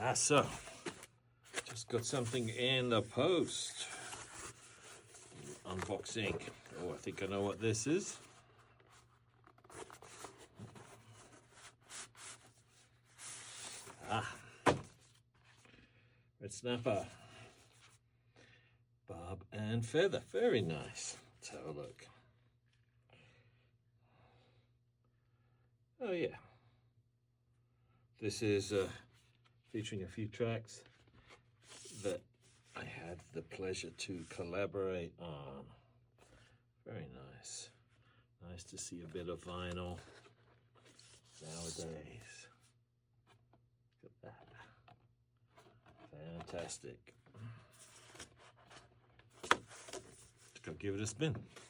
So just got something in the post. Unboxing. Oh, I think I know what this is. Red snapper. Barb and feather. Very nice. Let's have a look. Oh yeah. This is featuring a few tracks that I had the pleasure to collaborate on. Very nice. Nice to see a bit of vinyl nowadays. Look at that. Fantastic. Let's go give it a spin.